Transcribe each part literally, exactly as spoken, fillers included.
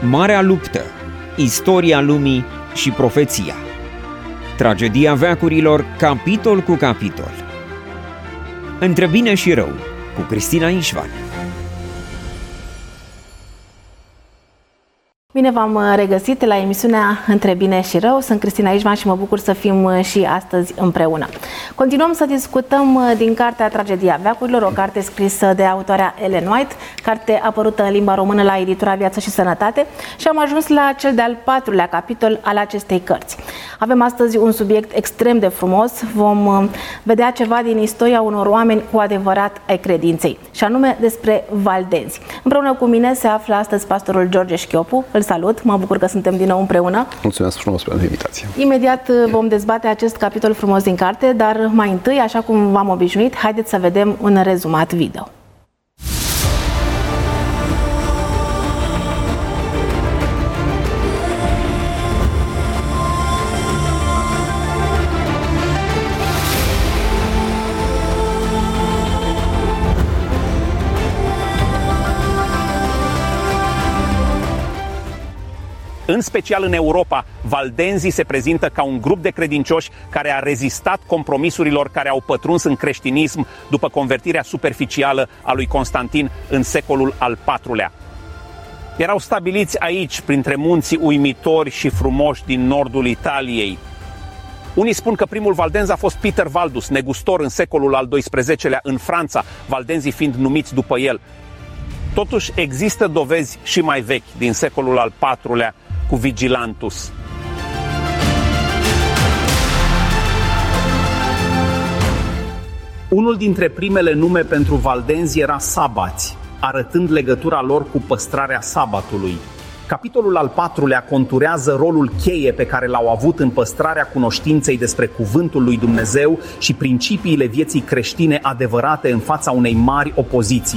Marea luptă, istoria lumii și profeția. Tragedia veacurilor, capitol cu capitol. Între bine și rău, cu Cristina Ișvan. Bine v-am regăsit la emisiunea Între bine și rău. Sunt Cristina Ișvan și mă bucur să fim și astăzi împreună. Continuăm să discutăm din cartea Tragedia veacurilor, o carte scrisă de autoarea Ellen White, carte apărută în limba română la editura Viață și Sănătate, și am ajuns la cel de-al patrulea capitol al acestei cărți. Avem astăzi un subiect extrem de frumos. Vom vedea ceva din istoria unor oameni cu adevărat ai credinței, și anume despre valdenzi. Împreună cu mine se află astăzi pastorul George Șchiopu. Îl salut, mă bucur că suntem din nou împreună. Mulțumesc frumos pentru invitație. Imediat vom dezbate acest capitol frumos din carte, dar mai întâi, așa cum v-am obișnuit, haideți să vedem un rezumat video. În special în Europa, valdenzii se prezintă ca un grup de credincioși care a rezistat compromisurilor care au pătruns în creștinism după convertirea superficială a lui Constantin în secolul al patrulea. Erau stabiliți aici, printre munții uimitori și frumoși din nordul Italiei. Unii spun că primul valdenz a fost Peter Valdus, negustor în secolul al doisprezecelea în Franța, valdenzii fiind numiți după el. Totuși există dovezi și mai vechi, din secolul al patrulea, cu Vigilantus. Unul dintre primele nume pentru valdenzi era Sabați, arătând legătura lor cu păstrarea sabatului. Capitolul al patrulea conturează rolul cheie pe care l-au avut în păstrarea cunoștinței despre cuvântul lui Dumnezeu și principiile vieții creștine adevărate în fața unei mari opoziții.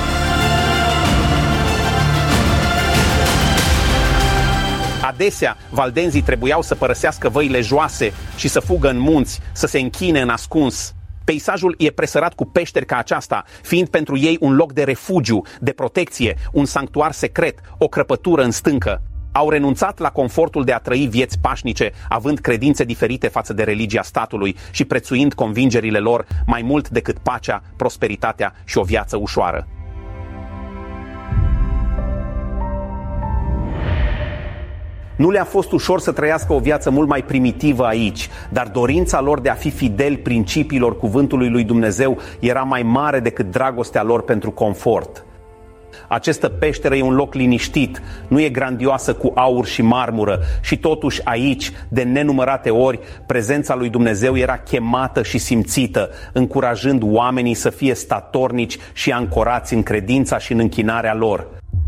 Adesea, valdenzii trebuiau să părăsească văile joase și să fugă în munți, să se închine în ascuns. Peisajul e presărat cu peșteri ca aceasta, fiind pentru ei un loc de refugiu, de protecție, un sanctuar secret, o crăpătură în stâncă. Au renunțat la confortul de a trăi vieți pașnice, având credințe diferite față de religia statului și prețuind convingerile lor mai mult decât pacea, prosperitatea și o viață ușoară. Nu le-a fost ușor să trăiască o viață mult mai primitivă aici, dar dorința lor de a fi fideli principiilor cuvântului lui Dumnezeu era mai mare decât dragostea lor pentru confort. Această peșteră e un loc liniștit, nu e grandioasă cu aur și marmură, și totuși aici, de nenumărate ori, prezența lui Dumnezeu era chemată și simțită, încurajând oamenii să fie statornici și ancorați în credința și în închinarea lor.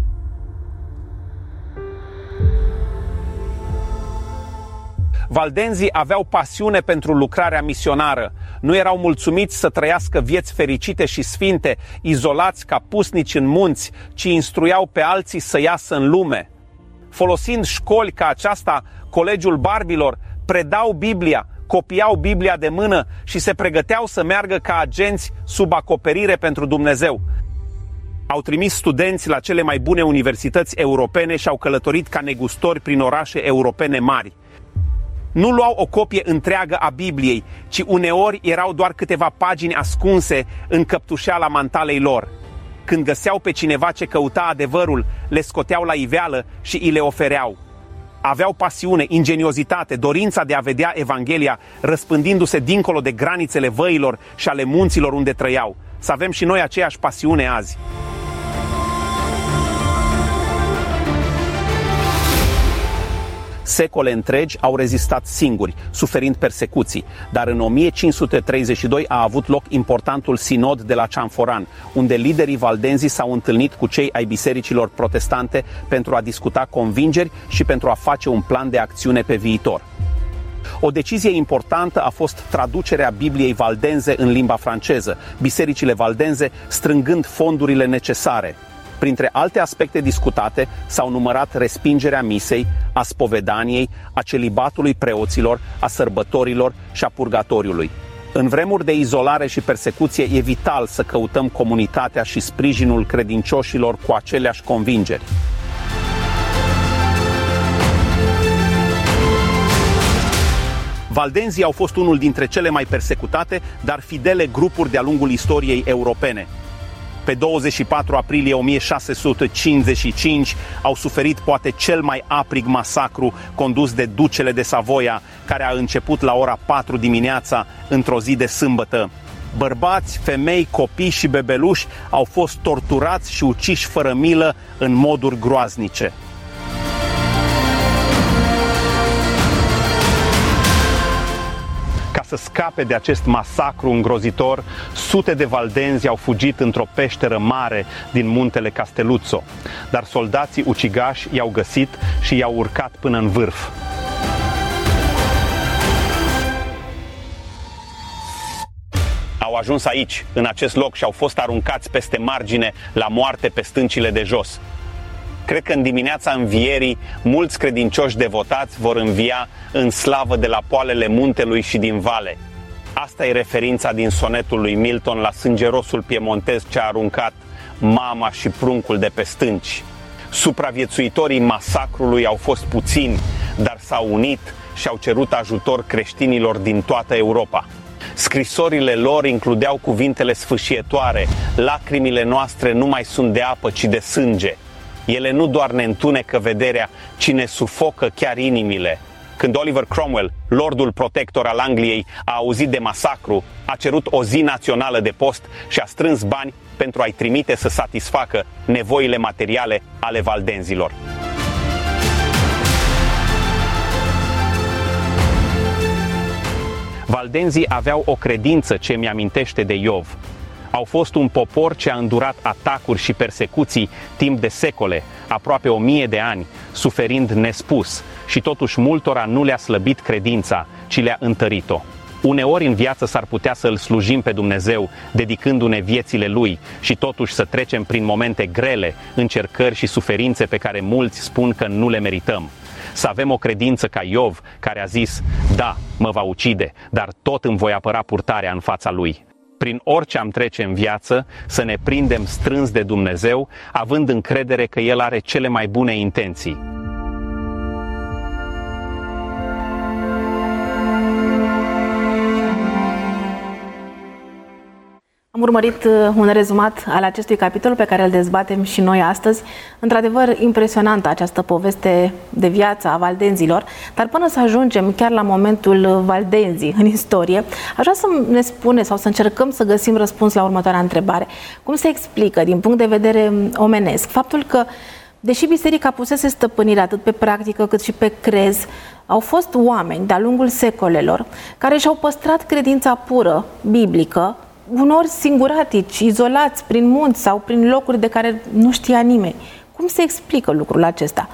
Valdenzii aveau pasiune pentru lucrarea misionară. Nu erau mulțumiți să trăiască vieți fericite și sfinte, izolați ca pusnici în munți, ci instruiau pe alții să iasă în lume. Folosind școli ca aceasta, Colegiul Barbilor, predau Biblia, copiau Biblia de mână și se pregăteau să meargă ca agenți sub acoperire pentru Dumnezeu. Au trimis studenți la cele mai bune universități europene și au călătorit ca negustori prin orașe europene mari. Nu luau o copie întreagă a Bibliei, ci uneori erau doar câteva pagini ascunse în căptușeala mantalei lor. Când găseau pe cineva ce căuta adevărul, le scoteau la iveală și îi le ofereau. Aveau pasiune, ingeniozitate, dorința de a vedea Evanghelia răspândindu-se dincolo de granițele văilor și ale munților unde trăiau. Să avem și noi aceeași pasiune azi. Secole întregi au rezistat singuri, suferind persecuții, dar în o mie cinci sute treizeci și doi a avut loc importantul sinod de la Cianforan, unde liderii valdenzii s-au întâlnit cu cei ai bisericilor protestante pentru a discuta convingeri și pentru a face un plan de acțiune pe viitor. O decizie importantă a fost traducerea Bibliei valdenze în limba franceză, bisericile valdenze strângând fondurile necesare. Printre alte aspecte discutate s-au numărat respingerea misei, a spovedaniei, a celibatului preoților, a sărbătorilor și a purgatoriului. În vremuri de izolare și persecuție e vital să căutăm comunitatea și sprijinul credincioșilor cu aceleași convingeri. Valdenzii au fost unul dintre cele mai persecutate, dar fidele grupuri de-a lungul istoriei europene. Pe douăzeci și patru aprilie o mie șase sute cincizeci și cinci au suferit poate cel mai aprig masacru condus de ducele de Savoia, care a început la ora patru dimineața într-o zi de sâmbătă. Bărbați, femei, copii și bebeluși au fost torturați și uciși fără milă în moduri groaznice. Ca să scape de acest masacru îngrozitor, sute de valdenzi au fugit într-o peșteră mare din muntele Castelluzzo, dar soldații ucigași i-au găsit și i-au urcat până în vârf. Au ajuns aici, în acest loc, și au fost aruncați peste margine la moarte pe stâncile de jos. Cred că în dimineața învierii, mulți credincioși devotați vor învia în slavă de la poalele muntelui și din vale. Asta e referința din sonetul lui Milton la sângerosul piemontez ce a aruncat mama și pruncul de pe stânci. Supraviețuitorii masacrului au fost puțini, dar s-au unit și au cerut ajutor creștinilor din toată Europa. Scrisorile lor includeau cuvintele sfâșietoare: lacrimile noastre nu mai sunt de apă, ci de sânge. Ele nu doar ne întunecă vederea, ci ne sufocă chiar inimile. Când Oliver Cromwell, lordul protector al Angliei, a auzit de masacru, a cerut o zi națională de post și a strâns bani pentru a-i trimite să satisfacă nevoile materiale ale valdenzilor. Valdenzii aveau o credință ce mi-amintește de Iov. Au fost un popor ce a îndurat atacuri și persecuții timp de secole, aproape o mie de ani, suferind nespus, și totuși multora nu le-a slăbit credința, ci le-a întărit-o. Uneori în viață s-ar putea să îl slujim pe Dumnezeu, dedicându-ne viețile Lui, și totuși să trecem prin momente grele, încercări și suferințe pe care mulți spun că nu le merităm. Să avem o credință ca Iov, care a zis: da, mă va ucide, dar tot îmi voi apăra purtarea în fața Lui. Prin orice am trece în viață, să ne prindem strâns de Dumnezeu, având încredere că El are cele mai bune intenții. Am urmărit un rezumat al acestui capitol pe care îl dezbatem și noi astăzi. Într-adevăr, impresionantă această poveste de viață a valdenzilor, dar până să ajungem chiar la momentul valdenzii în istorie, aș vrea să ne spune sau să încercăm să găsim răspuns la următoarea întrebare. Cum se explică, din punct de vedere omenesc, faptul că, deși biserica pusese stăpânire atât pe practică cât și pe crez, au fost oameni de-a lungul secolelor care și-au păstrat credința pură, biblică, uneori singuratici, izolați prin munți sau prin locuri de care nu știa nimeni. Cum se explică lucrul acesta?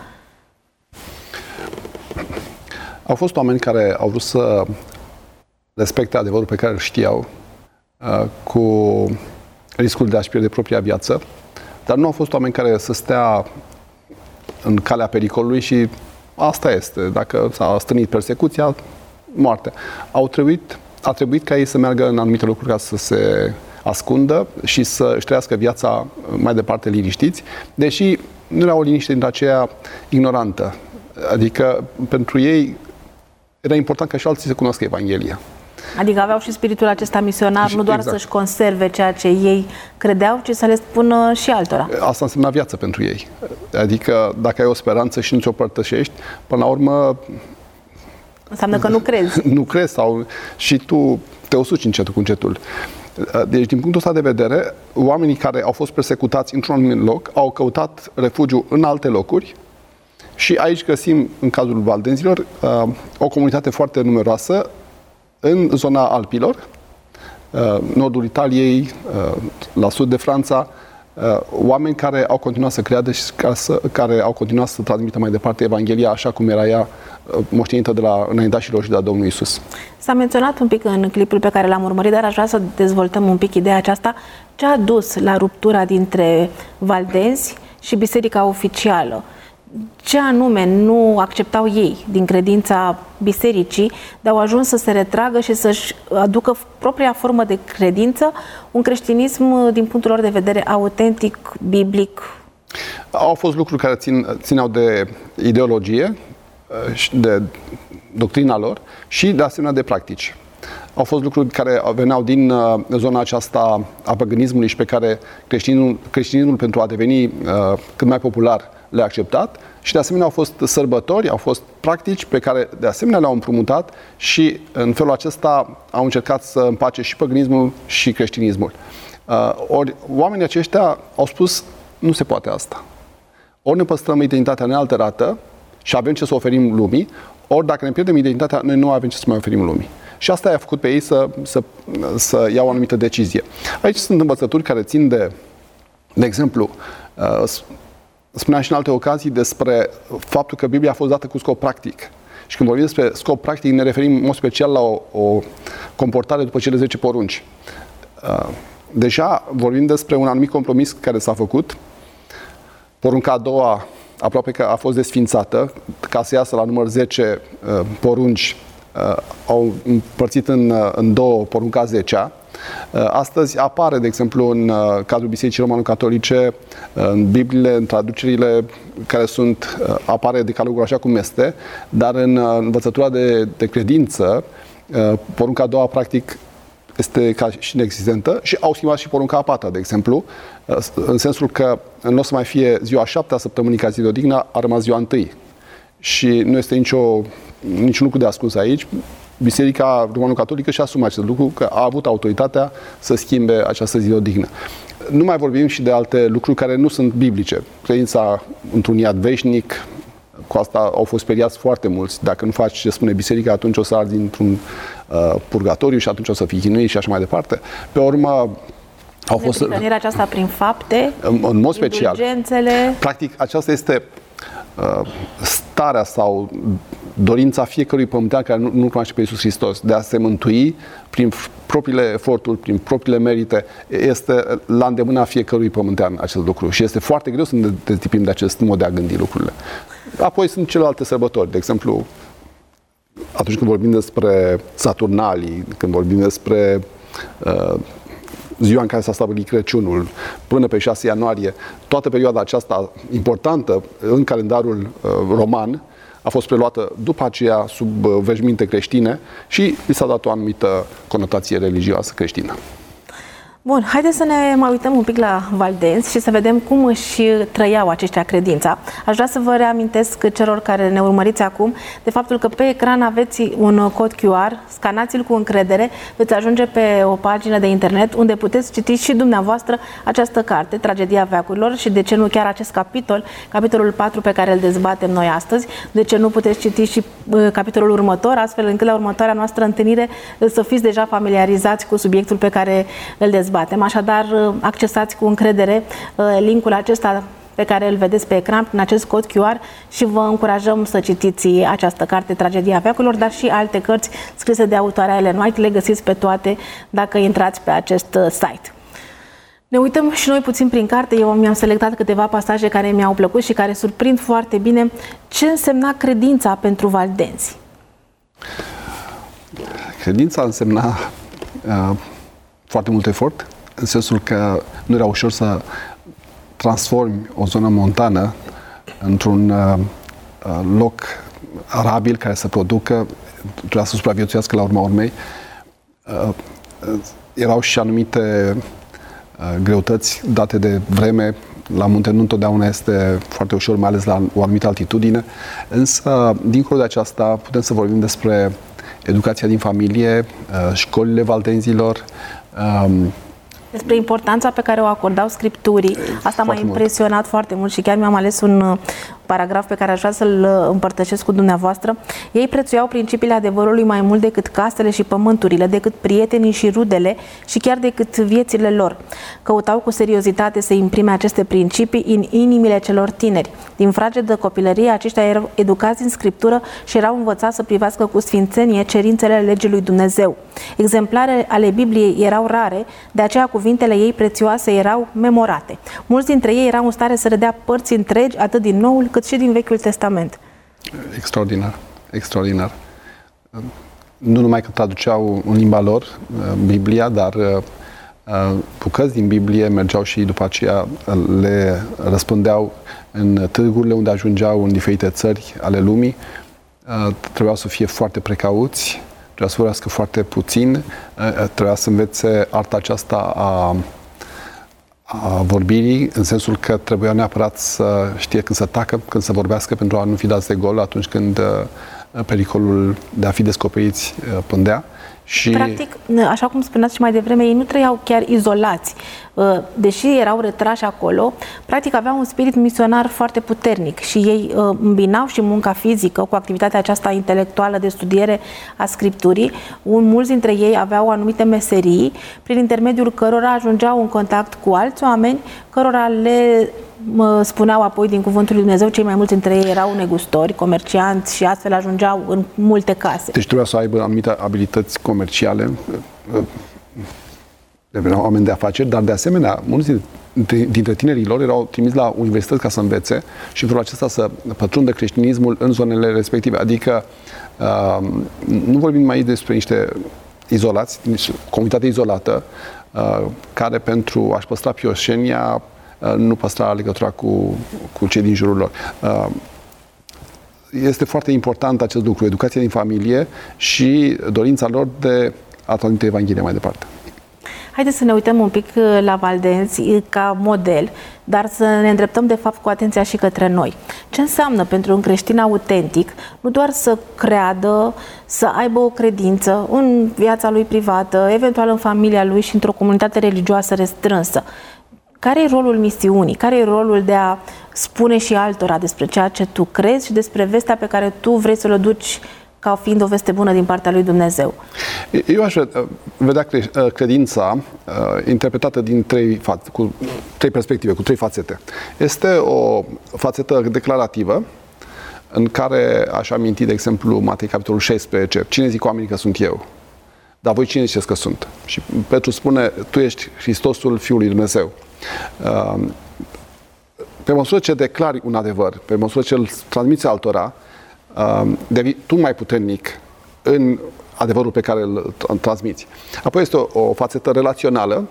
Au fost oameni care au vrut să respecte adevărul pe care îl știau, cu riscul de a-și pierde propria viață, dar nu au fost oameni care să stea în calea pericolului și asta este. Dacă s-a stârnit persecuția, moarte. Au trebuit A trebuit ca ei să meargă în anumite lucruri ca să se ascundă și să își trăiască viața mai departe liniștiți, deși nu era o liniște dintre aceea ignorantă. Adică pentru ei era important ca și alții să cunoască Evanghelia. Adică aveau și spiritul acesta misionar, și, nu doar exact. să-și conserve ceea ce ei credeau, ci să le spună și altora. Asta însemna viață pentru ei. Adică dacă ai o speranță și nu ți-o părtășești, până la urmă înseamnă că nu crezi. Nu crezi sau și tu te usuci încetul cu încetul. Deci, din punctul ăsta de vedere, oamenii care au fost persecutați într-un anumit loc au căutat refugiu în alte locuri și aici găsim, în cazul valdenzilor, o comunitate foarte numeroasă în zona Alpilor, nordul Italiei, la sud de Franța, oameni care au continuat să creadă și care au continuat să transmită mai departe Evanghelia așa cum era ea moștenită de la înaintașilor și de la Domnul Iisus. S-a menționat un pic în clipul pe care l-am urmărit, dar aș vrea să dezvoltăm un pic ideea aceasta. Ce a dus la ruptura dintre valdenzi și biserica oficială? Ce anume nu acceptau ei din credința bisericii, dar au ajuns să se retragă și să-și aducă propria formă de credință, un creștinism din punctul lor de vedere autentic, biblic? Au fost lucruri care țin, țineau de ideologie, de doctrina lor și de asemenea de practici. Au fost lucruri care veneau din zona aceasta a păgânismului și pe care creștinul, creștinismul pentru a deveni uh, cât mai popular le-a acceptat și de asemenea au fost sărbători, au fost practici pe care de asemenea le-au împrumutat și în felul acesta au încercat să împace și păgânismul și creștinismul. Uh, ori oamenii aceștia au spus, nu se poate asta. Ori ne păstrăm identitatea nealterată și avem ce să oferim lumii, ori dacă ne pierdem identitatea, noi nu avem ce să mai oferim lumii. Și asta i-a făcut pe ei să, să, să iau o anumită decizie. Aici sunt învățături care țin de, de exemplu, spuneam și în alte ocazii despre faptul că Biblia a fost dată cu scop practic. Și când vorbim despre scop practic, ne referim în mod special la o, o comportare după cele zece porunci. Deja vorbim despre un anumit compromis care s-a făcut. Porunca a doua aproape că a fost desfințată, ca să iasă la număr zece uh, porunci, uh, au împărțit în, uh, în două porunca zecea. Uh, astăzi apare, de exemplu, în uh, cadrul Bisericii Romano-Catolice, uh, în Bibliile, în traducerile care sunt, uh, apare decalogul așa cum este, dar în uh, învățătura de, de credință, uh, porunca a doua, practic, este ca și inexistentă și au schimbat și porunca a patra, de exemplu, în sensul că în loc să mai fie ziua șaptea săptămânii ca zi de odihnă, a rămas ziua întâi. Și nu este nicio, niciun lucru de ascuns aici. Biserica Romano-Catolică și-a asumat acest lucru, că a avut autoritatea să schimbe această zi de odihnă. Nu mai vorbim și de alte lucruri care nu sunt biblice. Credința într-un iad veșnic, cu asta au fost speriați foarte mulți. Dacă nu faci ce spune biserica, atunci o să arzi într-un uh, purgatoriu și atunci o să fii chinuit și așa mai departe. Pe urmă, au fost... Neprihănirea aceasta prin fapte, în, în mod special. Indulgențele... Practic, aceasta este uh, starea sau dorința fiecărui pământean care nu, nu cunoaște pe Iisus Hristos de a se mântui prin propriile eforturi, prin propriile merite. Este la îndemâna fiecărui pământean acest lucru și este foarte greu să ne dezlipim de acest mod de a gândi lucrurile. Apoi sunt celelalte sărbători, de exemplu, atunci când vorbim despre Saturnalii, când vorbim despre uh, ziua în care s-a stabilit Crăciunul, până pe șase ianuarie, toată perioada aceasta importantă în calendarul uh, roman a fost preluată după aceea sub uh, veșminte creștine și li s-a dat o anumită conotație religioasă creștină. Bun, haideți să ne mai uităm un pic la valdenți și să vedem cum își trăiau aceștia credința. Aș vrea să vă reamintesc celor care ne urmăriți acum de faptul că pe ecran aveți un cod Q R, scanați-l cu încredere, veți ajunge pe o pagină de internet unde puteți citi și dumneavoastră această carte, Tragedia veacurilor, și de ce nu chiar acest capitol, capitolul patru pe care îl dezbatem noi astăzi, de ce nu puteți citi și uh, capitolul următor, astfel încât la următoarea noastră întâlnire să fiți deja familiarizați cu subiectul pe care îl dezbatem. Așadar, accesați cu încredere linkul acesta pe care îl vedeți pe ecran prin acest cod Q R și vă încurajăm să citiți această carte, Tragedia veacurilor, dar și alte cărți scrise de autoarea Ellen White. Le găsiți pe toate dacă intrați pe acest site. Ne uităm și noi puțin prin carte. Eu mi-am selectat câteva pasaje care mi-au plăcut și care surprind foarte bine ce însemna credința pentru valdenți. Credința însemna uh, foarte mult efort, în sensul că nu era ușor să transformi o zonă montană într-un uh, loc arabil care să producă, trebuia să supraviețuiască la urma urmei. Uh, erau și anumite uh, greutăți date de vreme. La munte nu întotdeauna este foarte ușor, mai ales la o anumită altitudine. Însă, dincolo de aceasta, putem să vorbim despre educația din familie, uh, școlile valdenzilor, um, despre importanța pe care o acordau Scripturii. Asta m-a impresionat mult. foarte mult și chiar mi-am ales un paragraf pe care aș vrea să-l împărtășesc cu dumneavoastră. Ei prețuiau principiile adevărului mai mult decât casele și pământurile, decât prietenii și rudele și chiar decât viețile lor. Căutau cu seriozitate să imprime aceste principii în inimile celor tineri. Din fragedă copilărie, aceștia erau educați în Scriptură și erau învățați să privească cu sfințenie cerințele legii lui Dumnezeu. Exemplare ale Bibliei erau rare, de aceea cuvintele ei prețioase erau memorate. Mulți dintre ei erau în stare să redea părți întregi, atât din Noul cât și din Vechiul Testament. Extraordinar, extraordinar. Nu numai că traduceau în limba lor Biblia, dar bucăți din Biblie mergeau și după aceea le răspândeau în târgurile unde ajungeau în diferite țări ale lumii. trebuiau să fie foarte precauți, trebuia să vorbească foarte puțin, trebuia să învețe arta aceasta a, a vorbirii, în sensul că trebuia neapărat să știe când să tacă, când să vorbească, pentru a nu fi dați de gol atunci când pericolul de a fi descoperiți pândea. Și... Practic, așa cum spuneați și mai devreme, ei nu trăiau chiar izolați. Deși erau retrași acolo, practic aveau un spirit misionar foarte puternic și ei îmbinau și munca fizică cu activitatea aceasta intelectuală de studiere a Scripturii. Mulți dintre ei aveau anumite meserii, prin intermediul cărora ajungeau în contact cu alți oameni, cărora le spuneau apoi din Cuvântul lui Dumnezeu. Cei mai mulți dintre ei erau negustori, comercianți și astfel ajungeau în multe case. Deci trebuia să aibă anumite abilități comerciale, deveneau oameni de afaceri, dar de asemenea, mulți dintre tinerii lor erau trimiși la universități ca să învețe și în felul acesta să pătrundă creștinismul în zonele respective. Adică nu vorbim mai despre niște izolați, niște comunitate izolată, care pentru a-și păstra pioșenia nu păstra legătura cu, cu cei din jurul lor. Este foarte important acest lucru, educația din familie și dorința lor de a transmite Evanghelia mai departe. Haideți să ne uităm un pic la valdenți ca model, dar să ne îndreptăm de fapt cu atenția și către noi. Ce înseamnă pentru un creștin autentic nu doar să creadă, să aibă o credință în viața lui privată, eventual în familia lui și într-o comunitate religioasă restrânsă. Care e rolul misiunii? Care e rolul de a spune și altora despre ceea ce tu crezi și despre vestea pe care tu vrei să o duci ca fiind o veste bună din partea lui Dumnezeu? Eu aș vedea credința interpretată din trei, cu trei perspective, cu trei fațete. Este o fațetă declarativă, în care aș aminti, de exemplu, Matei, capitolul șaisprezece. Cine zic oamenii că sunt eu? Dar voi cine ziceți că sunt? Și Petru spune, tu ești Hristosul, Fiul lui Dumnezeu. Pe măsură ce declari un adevăr, pe măsură ce îl transmiți altora, devii tu mai puternic în adevărul pe care îl transmiți. Apoi este o, o fațetă relațională.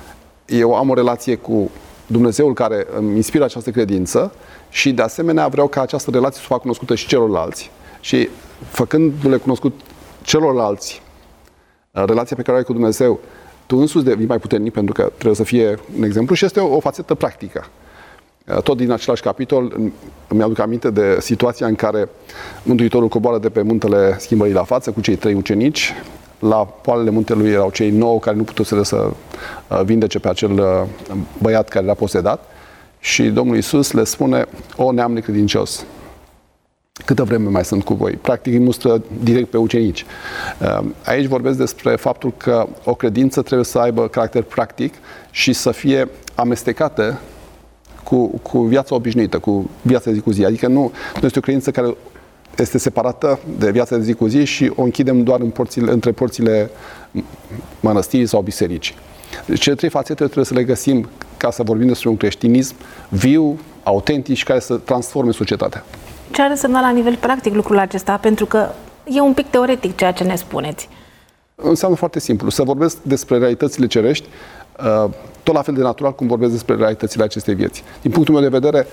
Eu am o relație cu Dumnezeul care îmi inspiră această credință și de asemenea vreau ca această relație să facă cunoscută și celorlalți. Și făcându-le cunoscut celorlalți relația pe care o ai cu Dumnezeu, tu însuți devii mai puternic pentru că trebuie să fie un exemplu și este o, o fațetă practică. Tot din același capitol îmi aduc aminte de situația în care Mântuitorul coboară de pe muntele Schimbării la față cu cei trei ucenici. La poalele muntelui erau cei nouă care nu puteau să vindece pe acel băiat care era posedat și Domnul Iisus le spune: o neam necredincios, câtă vreme mai sunt cu voi? Practic îi mustră direct pe ucenici. Aici vorbesc despre faptul că o credință trebuie să aibă caracter practic și să fie amestecată cu, cu viața obișnuită, cu viața de zi cu zi. Adică nu, nu este o credință care este separată de viața de zi cu zi și o închidem doar în porțile, între porțile mănăstirii sau bisericii. Deci cele trei fațete trebuie să le găsim ca să vorbim despre un creștinism viu, autentic și care să transforme societatea. Ce ar însemna la nivel practic lucrul acesta? Pentru că e un pic teoretic ceea ce ne spuneți. Înseamnă foarte simplu. Să vorbesc despre realitățile cerești, tot la fel de natural cum vorbesc despre realitățile acestei vieți. Din punctul meu de vedere,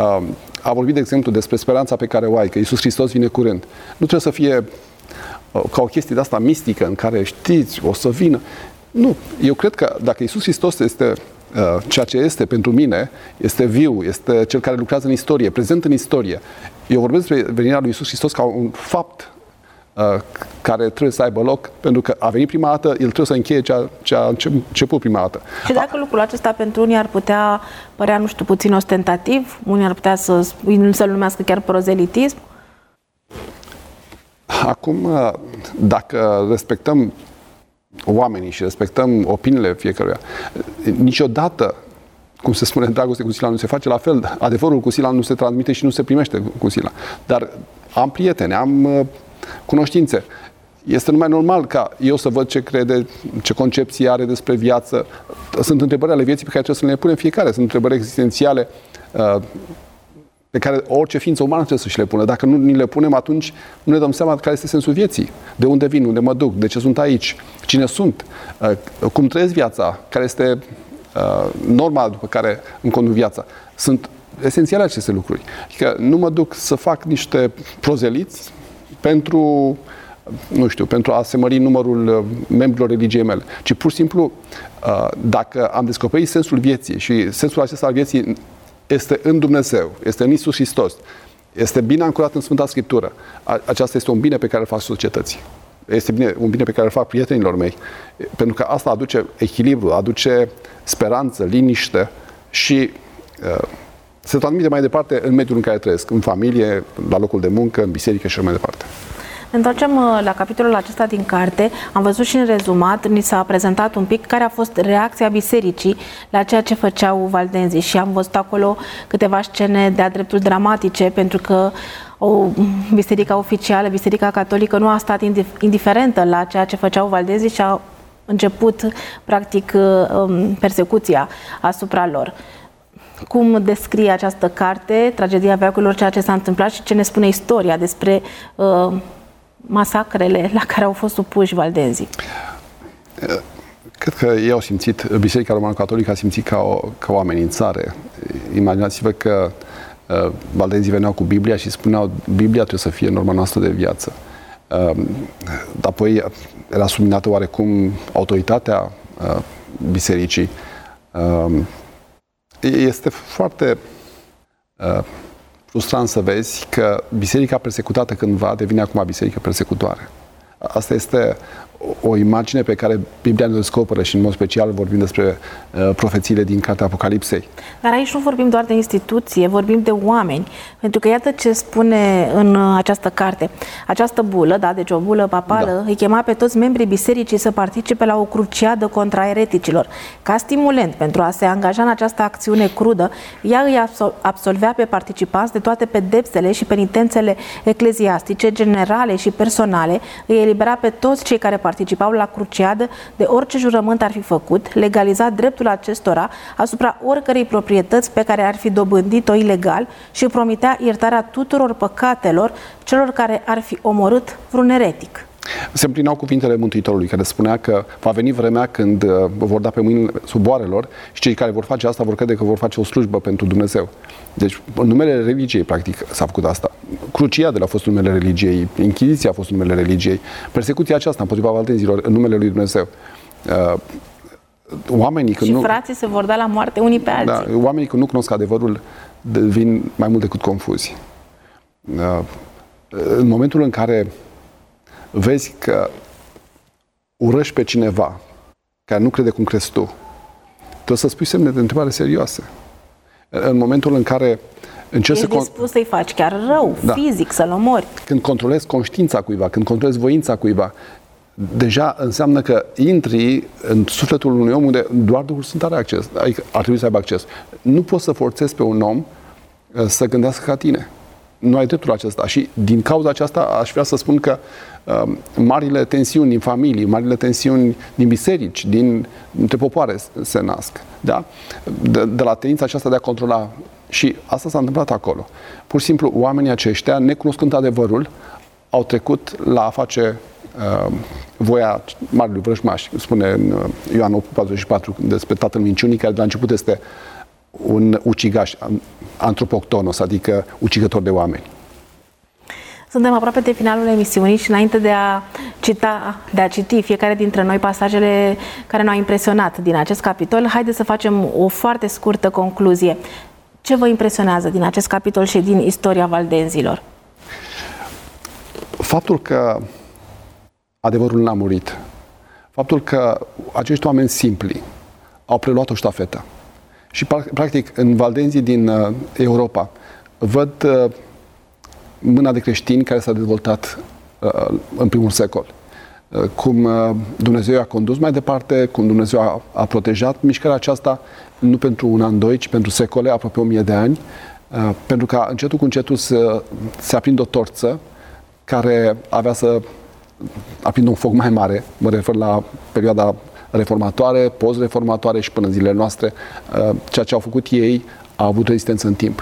a vorbit, de exemplu, despre speranța pe care o ai, că Iisus Hristos vine curând. Nu trebuie să fie ca o chestie de asta mistică, în care știți, o să vină. Nu. Eu cred că dacă Iisus Hristos este ceea ce este pentru mine, este viu, este cel care lucrează în istorie, prezent în istorie. Eu vorbesc despre venirea lui Iisus Hristos ca un fapt care trebuie să aibă loc, pentru că a venit prima dată, el trebuie să încheie ce ce a început prima dată. Și dacă lucrul acesta pentru unii ar putea părea, nu știu, puțin ostentativ, unii ar putea să, să-l numească chiar prozelitism? Acum, dacă respectăm oamenii și respectăm opiniile fiecăruia, niciodată, cum se spune, dragoste cu sila nu se face la fel, adevărul cu sila nu se transmite și nu se primește cu sila. Dar am prieteni, am cunoștințe. Este numai normal ca eu să văd ce crede, ce concepție are despre viață. Sunt întrebări ale vieții pe care trebuie să le punem fiecare. Sunt întrebări existențiale pe care orice ființă umană trebuie să și le pună. Dacă nu ni le punem, atunci nu ne dăm seama care este sensul vieții. De unde vin, unde mă duc, de ce sunt aici, cine sunt, cum trăiesc viața, care este norma după care îmi conduc viața. Sunt esențiale aceste lucruri. Adică nu mă duc să fac niște prozeliți pentru, nu știu, pentru a se mări numărul membrilor religiei mele, ci pur și simplu dacă am descoperit sensul vieții și sensul acesta al vieții este în Dumnezeu, este în Iisus Hristos, este bine ancorat în Sfânta Scriptură, aceasta este un bine pe care îl fac societății. Este bine, un bine pe care îl fac prietenilor mei, pentru că asta aduce echilibru, aduce speranță, liniște și uh, se transmite mai departe în mediul în care trăiesc, în familie, la locul de muncă, în biserică și așa mai departe. Ne întoarcem la capitolul acesta din carte. Am văzut și în rezumat, ni s-a prezentat un pic care a fost reacția bisericii la ceea ce făceau valdenzii și am văzut acolo câteva scene de-a dreptul dramatice, pentru că o biserica oficială, biserica catolică, nu a stat indiferentă la ceea ce făceau valdenzii și a început practic persecuția asupra lor. Cum descrie această carte, Tragedia veacurilor, ceea ce s-a întâmplat și ce ne spune istoria despre uh, masacrele la care au fost supuși valdenzii? Cred că ei au simțit, Biserica Romano-Catolică a simțit ca o, ca o amenințare. Imaginați-vă că uh, valdenzii veneau cu Biblia și spuneau Biblia trebuie să fie norma noastră de viață. Uh, apoi era subminată oarecum autoritatea uh, bisericii. Uh, este foarte uh, frustrant să vezi că biserica persecutată cândva devine acum biserică persecutoare. Asta este o imagine pe care Biblia ne descoperă și în mod special vorbim despre uh, profețiile din Cartea Apocalipsei. Dar aici nu vorbim doar de instituție, vorbim de oameni. Pentru că iată ce spune în această carte. Această bulă, da, deci o bulă papală, da, îi chema pe toți membrii bisericii să participe la o cruciadă contra ereticilor. Ca stimulent pentru a se angaja în această acțiune crudă, ea îi absolvea pe participanți de toate pedepsele și penitențele ecleziastice, generale și personale, îi elibera pe toți cei care participau la cruciadă de orice jurământ ar fi făcut, legaliza dreptul acestora asupra oricărei proprietăți pe care ar fi dobândit-o ilegal și promitea iertarea tuturor păcatelor celor care ar fi omorât vreun eretic. Se împlinau cuvintele Mântuitorului, care spunea că va veni vremea când vor da pe mâini suboarelor și cei care vor face asta vor crede că vor face o slujbă pentru Dumnezeu. Deci, în numele religiei, practic, s-a făcut asta. Cruciadele a fost numele religiei, Inchiziția a fost numele religiei, persecuția aceasta împotriva valdenzilor în numele lui Dumnezeu. Uh, oamenii și nu, frații se vor da la moarte unii pe alții. Da, oamenii când nu cunosc adevărul devin mai mult decât confuzi. Uh, în momentul în care vezi că urăști pe cineva care nu crede cum crezi tu, trebuie să spui semne de întrebare serioase. În momentul în care încerci să... Ești dispus să-i faci chiar rău, da, fizic, să-l omori. Când controlezi conștiința cuiva, când controlezi voința cuiva, deja înseamnă că intri în sufletul unui om unde doar Duhul Sfânt are acces, adică ar trebui să aibă acces. Nu poți să forțezi pe un om să gândească ca tine. Nu ai dreptul acesta. Și din cauza aceasta aș vrea să spun că uh, marile tensiuni din familii, marile tensiuni din biserici, din, dintre popoare se nasc. Da? De, de la tendința aceasta de a controla. Și asta s-a întâmplat acolo. Pur și simplu, oamenii aceștia, necunoscând adevărul, au trecut la a face uh, voia Marelui Vrăjmaș. Spune în uh, Ioan opt patruzeci și patru despre tatăl minciunii, care de la început este un ucigaș, antropoctonos, adică ucigător de oameni. Suntem aproape de finalul emisiunii și înainte de a cita, de a citi fiecare dintre noi pasajele care ne-au impresionat din acest capitol, haideți să facem o foarte scurtă concluzie. Ce vă impresionează din acest capitol și din istoria valdenzilor? Faptul că adevărul n-a murit. Faptul că acești oameni simpli au preluat o ștafetă. Și, practic, în valdenzii din uh, Europa văd uh, mâna de creștini care s-a dezvoltat uh, în primul secol. Uh, cum uh, Dumnezeu i-a condus mai departe, cum Dumnezeu a, a protejat mișcarea aceasta, nu pentru un an, doi, ci pentru secole, aproape o mie de ani, uh, pentru ca încetul cu încetul să se aprindă o torță care avea să aprindă un foc mai mare. Mă refer la perioada reformatoare, post-reformatoare și până în zilele noastre, ceea ce au făcut ei a avut rezistență în timp.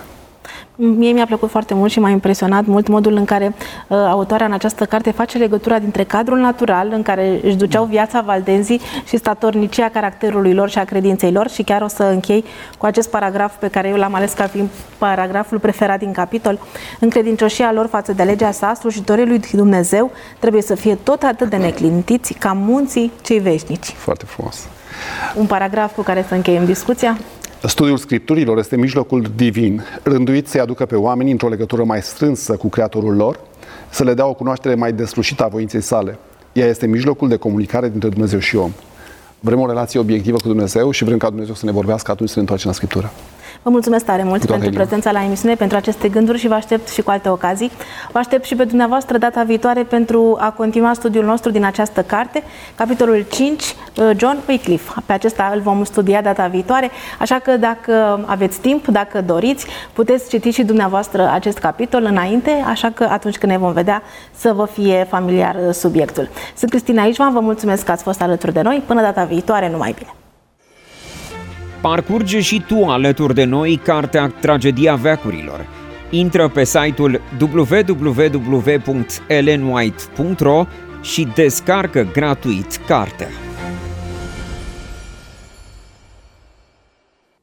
Mie mi-a plăcut foarte mult și m-a impresionat mult modul în care uh, autoarea în această carte face legătura dintre cadrul natural în care își duceau viața valdenzii și statornicia caracterului lor și a credinței lor, și chiar o să închei cu acest paragraf pe care eu l-am ales ca fiind paragraful preferat din capitol. În credincioșia lor față de legea sa, slujitorii lui Dumnezeu trebuie să fie tot atât de neclintiți ca munții cei veșnici. Foarte frumos. Un paragraf cu care să încheiem discuția. Studiul Scripturilor este mijlocul divin, rânduit să-i aducă pe oameni într-o legătură mai strânsă cu Creatorul lor, să le dea o cunoaștere mai deslușită a voinței sale. Ea este mijlocul de comunicare dintre Dumnezeu și om. Vrem o relație obiectivă cu Dumnezeu și vrem ca Dumnezeu să ne vorbească atunci să ne întoarcem la Scriptură. Vă mulțumesc tare mult Doamne pentru Elina. prezența la emisiune, pentru aceste gânduri și vă aștept și cu alte ocazii. Vă aștept și pe dumneavoastră data viitoare pentru a continua studiul nostru din această carte, capitolul cinci, John Wycliffe. Pe acesta îl vom studia data viitoare, așa că dacă aveți timp, dacă doriți, puteți citi și dumneavoastră acest capitol înainte, așa că atunci când ne vom vedea să vă fie familiar subiectul. Sunt Cristina Ișvan, vă mulțumesc că ați fost alături de noi. Până data viitoare, numai bine! Parcurge și tu alături de noi cartea Tragedia veacurilor. Intră pe site-ul w w w punct ellen white punct r o și descarcă gratuit cartea.